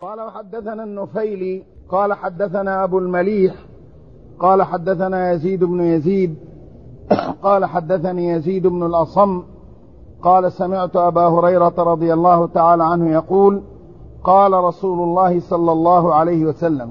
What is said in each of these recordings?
قال وحدثنا النفيلي قال حدثنا أبو المليح قال حدثنا يزيد بن يزيد قال حدثني يزيد بن الأصم قال سمعت أبا هريرة رضي الله تعالى عنه يقول قال رسول الله صلى الله عليه وسلم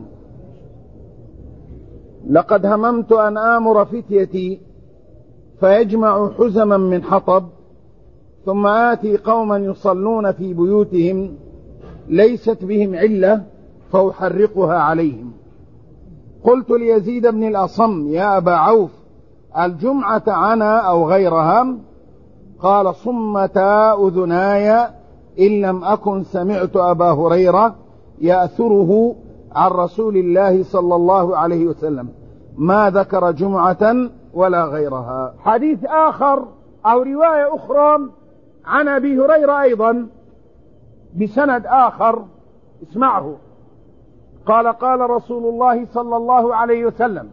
لقد هممت أن آمر فتيتي فيجمع حزما من حطب ثم آتي قوما يصلون في بيوتهم ليست بهم علة فأحرقها عليهم. قلت ليزيد بن الأصم يا أبا عوف الجمعة عنا أو غيرها؟ قال صمتا أذناي إن لم أكن سمعت أبا هريرة يأثره عن رسول الله صلى الله عليه وسلم ما ذكر جمعة ولا غيرها. حديث آخر أو رواية أخرى عن أبي هريرة أيضا بسند آخر اسمعه. قال قال رسول الله صلى الله عليه وسلم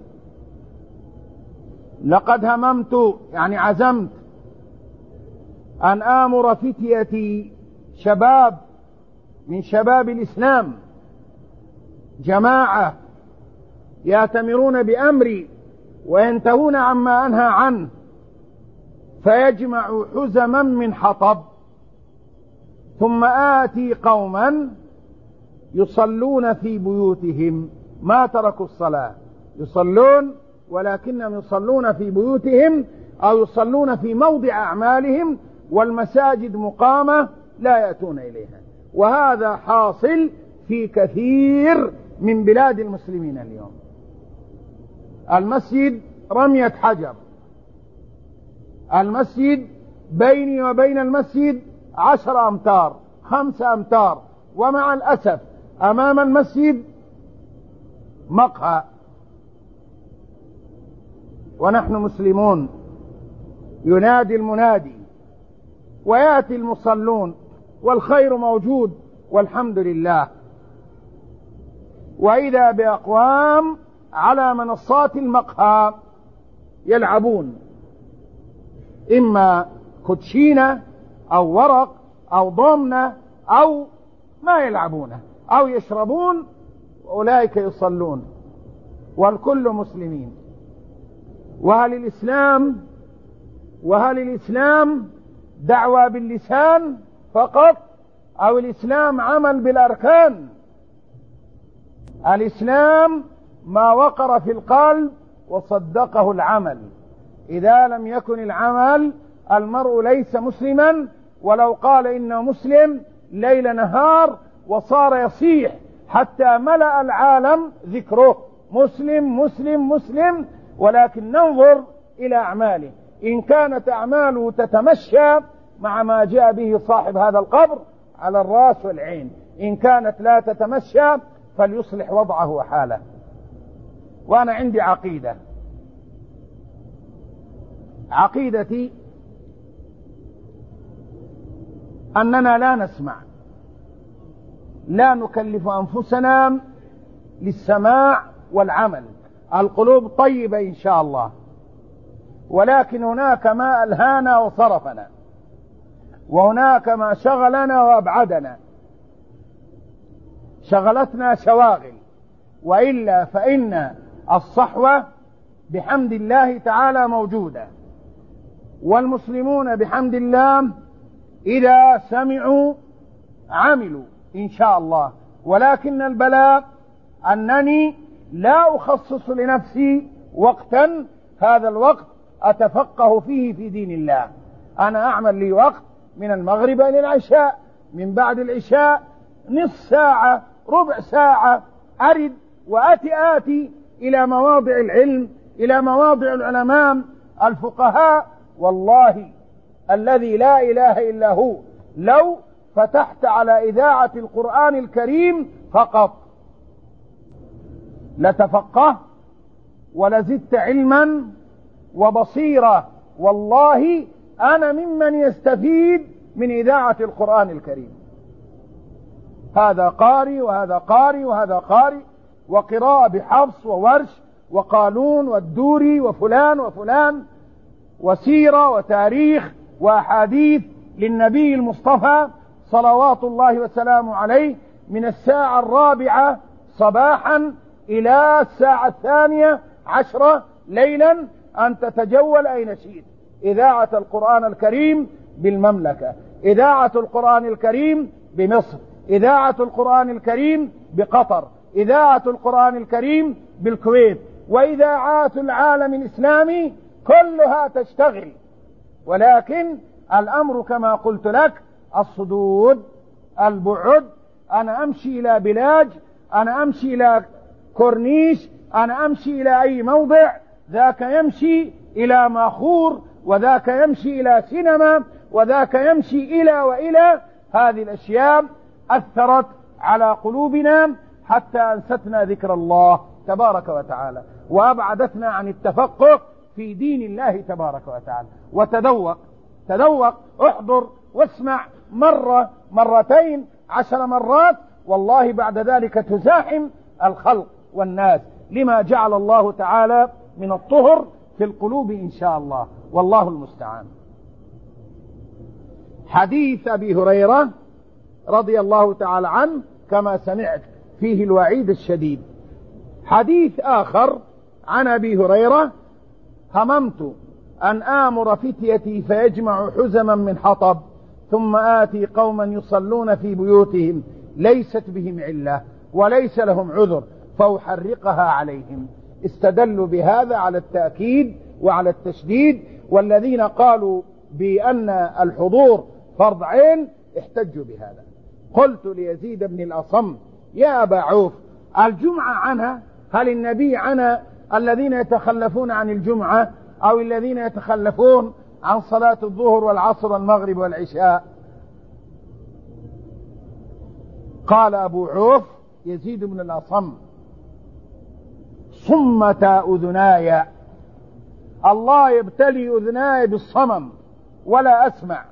لقد هممت يعني عزمت أن آمر فتيتي شباب من شباب الإسلام جماعة يأتمرون بأمري وينتهون عما أنهى عنه فيجمع حزما من حطب ثم آتي قوما يصلون في بيوتهم ما تركوا الصلاة يصلون ولكنهم يصلون في بيوتهم أو يصلون في موضع أعمالهم والمساجد مقامة لا يأتون إليها. وهذا حاصل في كثير من بلاد المسلمين اليوم. المسجد رمية حجر، المسجد بيني وبين المسجد 10 أمتار 5 أمتار، ومع الأسف أمام المسجد مقهى ونحن مسلمون. ينادي المنادي ويأتي المصلون والخير موجود والحمد لله، وإذا بأقوام على منصات المقهى يلعبون إما كوتشينة أو ورق أو ضمنة أو ما يلعبونه أو يشربون، وأولئك يصلون والكل مسلمين. وهل الإسلام دعوة باللسان فقط أو الإسلام عمل بالأركان؟ الإسلام ما وقر في القلب وصدقه العمل. إذا لم يكن العمل المرء ليس مسلما، ولو قال إنه مسلم ليل نهار وصار يصيح حتى ملأ العالم ذكره مسلم مسلم مسلم، ولكن ننظر إلى أعماله. إن كانت أعماله تتمشى مع ما جاء به صاحب هذا القبر على الرأس والعين، إن كانت لا تتمشى فليصلح وضعه وحاله. وأنا عندي عقيدتي أننا لا نسمع، لا نكلف أنفسنا للسماع والعمل. القلوب طيبة إن شاء الله، ولكن هناك ما ألهانا وصرفنا، وهناك ما شغلنا وأبعدنا، شغلتنا شواغل، وإلا فإن الصحوة بحمد الله تعالى موجودة، والمسلمون بحمد الله إذا سمعوا عملوا إن شاء الله. ولكن البلاء أنني لا أخصص لنفسي وقتا، هذا الوقت أتفقه فيه في دين الله. أنا أعمل لي وقت من المغرب إلى العشاء، من بعد العشاء نصف ساعة ربع ساعة أرد وآتي إلى مواضع العلم، إلى مواضع العلماء الفقهاء. والله الذي لا إله إلا هو لو فتحت على إذاعة القرآن الكريم فقط لتفقه ولزدت علما وبصيرة. والله أنا ممن يستفيد من إذاعة القرآن الكريم. هذا قاري وهذا قاري وهذا قاري، وقراءة بحفص وورش وقالون والدوري وفلان وفلان، وسيرة وتاريخ وأحاديث للنبي المصطفى صلوات الله وسلامه عليه. من الساعة 4 صباحا إلى الساعة 12 ليلا أن تتجول أين شئت. إذاعة القرآن الكريم بالمملكة، إذاعة القرآن الكريم بمصر، إذاعة القرآن الكريم بقطر، إذاعة القرآن الكريم بالكويت، وإذاعات العالم الإسلامي كلها تشتغل. ولكن الأمر كما قلت لك الصدود، البعد، أنا أمشي إلى بلاج، أنا أمشي إلى كورنيش، أنا أمشي إلى أي موضع، ذاك يمشي إلى ماخور، وذاك يمشي إلى سينما، وذاك يمشي إلى وإلى. هذه الأشياء أثرت على قلوبنا حتى أنستنا ذكر الله تبارك وتعالى، وأبعدتنا عن التفقه في دين الله تبارك وتعالى. تذوق، احضر واسمع مرة، مرتين، 10 مرات، والله بعد ذلك تزاحم الخلق والناس لما جعل الله تعالى من الطهر في القلوب إن شاء الله، والله المستعان. حديث أبي هريرة رضي الله تعالى عنه كما سمعت فيه الوعيد الشديد. حديث آخر عن أبي هريرة: هممت أن آمر فتيتي فيجمع حزما من حطب ثم آتي قوما يصلون في بيوتهم ليست بهم علة وليس لهم عذر فأحرقها عليهم. استدلوا بهذا على التأكيد وعلى التشديد، والذين قالوا بأن الحضور فرض عين احتجوا بهذا. قلت ليزيد بن الأصم: يا أبا عوف، الجمعة عنها، هل النبي عنا الذين يتخلفون عن الجمعة أو الذين يتخلفون عن صلاة الظهر والعصر والمغرب والعشاء؟ قال أبو عوف يزيد بن الأصم: صمت أذناي، الله يبتلي أذناي بالصمم ولا أسمع،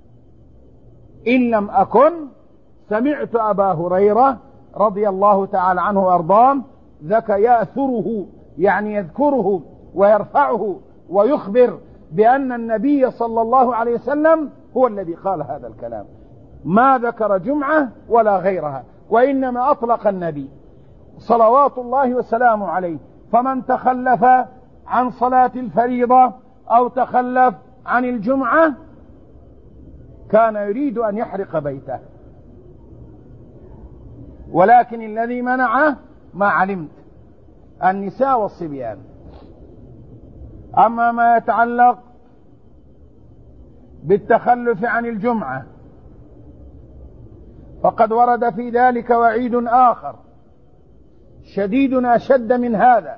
إن لم أكن سمعت أبا هريرة رضي الله تعالى عنه وأرضاه يأثره، يعني يذكره ويرفعه ويخبر بأن النبي صلى الله عليه وسلم هو الذي قال هذا الكلام، ما ذكر جمعة ولا غيرها، وإنما أطلق النبي صلوات الله وسلامه عليه. فمن تخلف عن صلاة الفريضة أو تخلف عن الجمعة كان يريد أن يحرق بيته، ولكن الذي منعه ما علمت، النساء والصبيان. أما ما يتعلق بالتخلف عن الجمعة فقد ورد في ذلك وعيد آخر شديد أشد من هذا: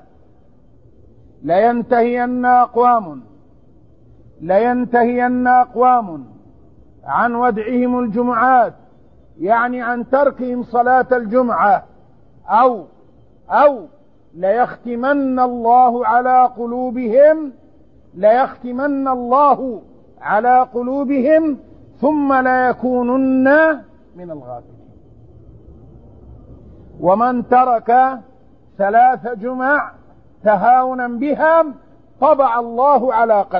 لينتهين أقوام عن ودعهم الجمعات، يعني عن تركهم صلاة الجمعة، أو ليختمن الله على قلوبهم ثم ليكونن من الغافلين. ومن ترك 3 جمع تهاونا بها طبع الله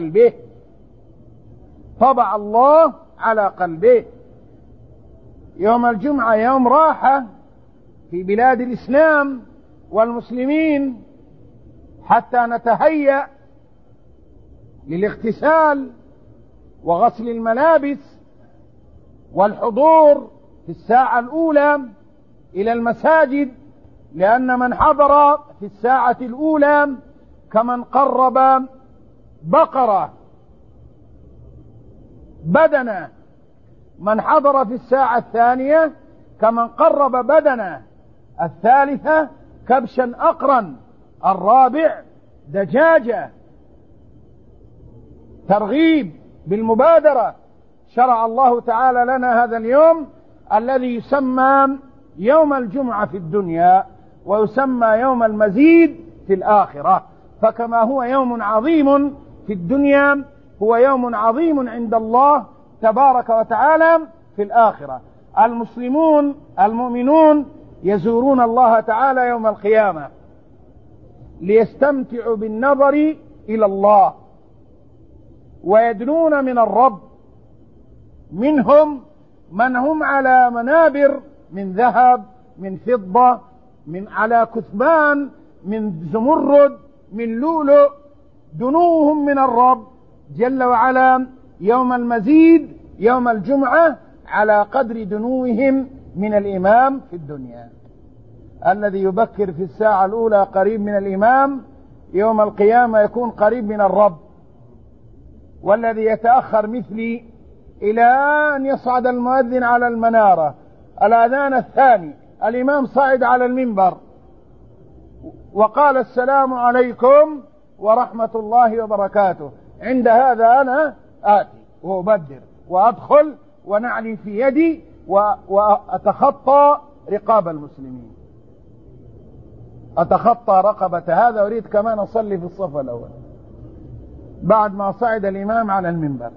على قلبه. يوم الجمعة يوم راحة في بلاد الإسلام والمسلمين حتى نتهيأ للاغتسال وغسل الملابس والحضور في الساعة الأولى إلى المساجد، لأن من حضر في الساعة الأولى كمن قرب بقرة بدنة، من حضر في الساعة الثانية كمن قرب بدنة، الثالثة كبشا أقرا، الرابع دجاجة. ترغيب بالمبادرة. شرع الله تعالى لنا هذا اليوم الذي يسمى يوم الجمعة في الدنيا ويسمى يوم المزيد في الآخرة، فكما هو يوم عظيم في الدنيا هو يوم عظيم عند الله تبارك وتعالى في الآخرة. المؤمنون يزورون الله تعالى يوم القيامة ليستمتعوا بالنظر إلى الله ويدنون من الرب. منهم من هم على منابر من ذهب، من فضة، من على كثبان، من زمرد، من لؤلؤ، دنوهم من الرب جل وعلا يوم المزيد يوم الجمعة على قدر دنوهم من الإمام في الدنيا. الذي يبكر في الساعة الأولى قريب من الإمام يوم القيامة يكون قريب من الرب، والذي يتأخر مثلي إلى أن يصعد المؤذن على المنارة، الأذان الثاني، الإمام صعد على المنبر وقال السلام عليكم ورحمة الله وبركاته، عند هذا أنا آتي وأبدر وأدخل ونعلي في يدي وأتخطى رقاب المسلمين، أتخطى رقبة هذا، أريد كمان أصلي في الصف الأول بعد ما صعد الإمام على المنبر.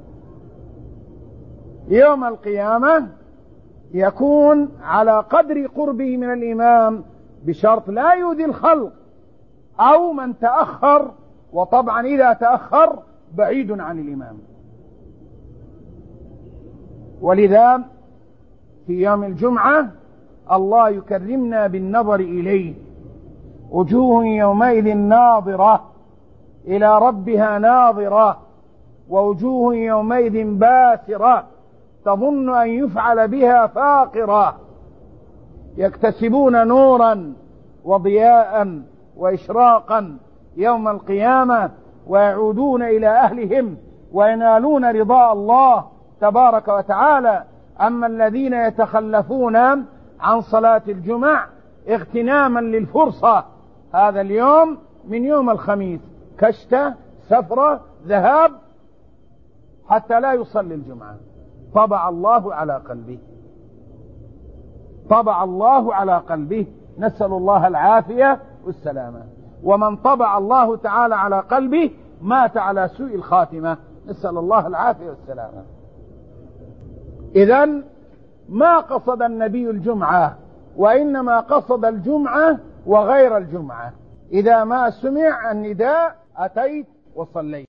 يوم القيامة يكون على قدر قربه من الإمام بشرط لا يؤذي الخلق أو من تأخر، وطبعا إذا تأخر بعيد عن الإمام. ولذا في يوم الجمعة الله يكرمنا بالنظر إليه، وجوه يومئذ ناظرة إلى ربها ناظرة، ووجوه يومئذ باسرة تظن أن يفعل بها فاقرة، يكتسبون نورا وضياء وإشراقا يوم القيامة ويعودون إلى أهلهم وينالون رضاء الله تبارك وتعالى. أما الذين يتخلفون عن صلاة الجمع اغتناما للفرصة، هذا اليوم من يوم الخميس كشتة سفرة ذهاب حتى لا يصلي الجمعة، طبع الله على قلبه، طبع الله على قلبه، نسأل الله العافية والسلامة. ومن طبع الله تعالى على قلبه مات على سوء الخاتمة، نسأل الله العافية والسلامة. إذن ما قصد النبي الجمعة، وإنما قصد الجمعة وغير الجمعة. إذا ما سمع النداء أتيت وصليت.